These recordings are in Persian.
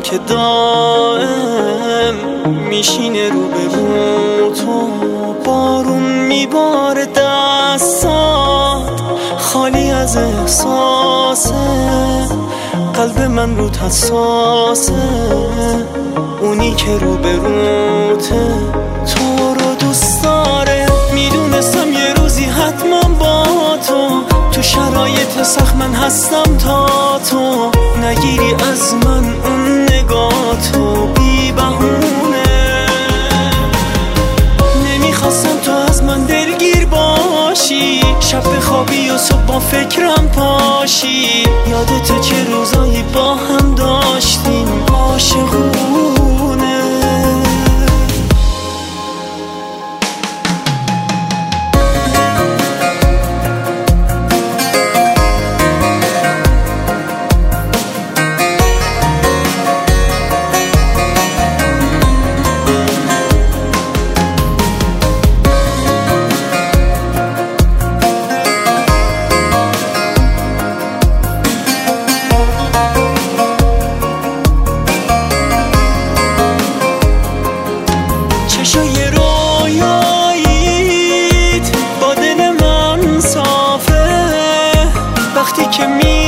که دائم میشینه رو به رو تو، بارون میباره دستات خالی از احساسه، قلب من رو حساسه، اونی که رو به روته تو رو دوست داره. میدونستم یه روزی حتما با تو شرایط سخت من هستم تا تو نگیری از من اون نگاه تو بی بهونه. نمیخواستم تو از من دلگیر باشی، شب بخوابی و صبح با فکرم پاشی، یادت چه روزایی با هم داشتیم عاشقونه. چشای رویاییت با دل من صافه، وقتی که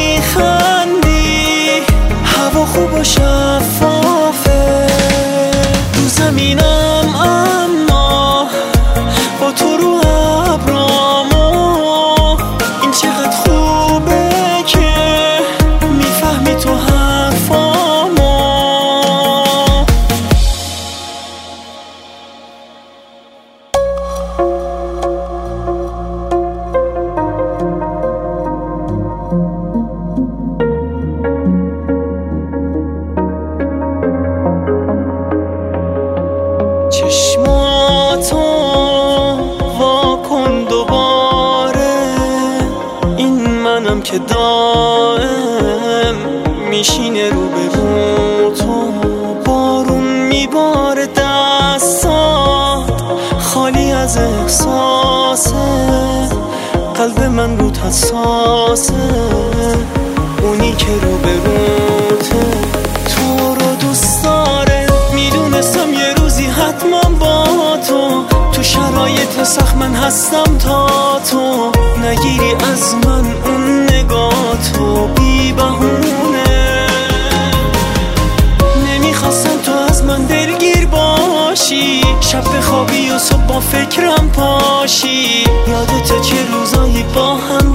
میخندی هوا خوب و شفافه. رو زمینم اما با تو رو ابرامو، این چقدر خوبه که میفهمی تو حرفامو. چشماتو واکن دوباره، این منم که دائم میشینه رو به رو تو، بارون میباره دستات خالی از احساسه، قلب من رو حساسه، اونی که رو به روته تو رو دوست داره. میدونستم یه روزی حتما با تو شرایط سخت من هستم تا تو نگیری از من اون نگاه تو بی بهونه. نمیخواستم تو از من دلگیر باشی، شب بخوابی و صبح با فکرم پاشی، یادت چه روزایی با هم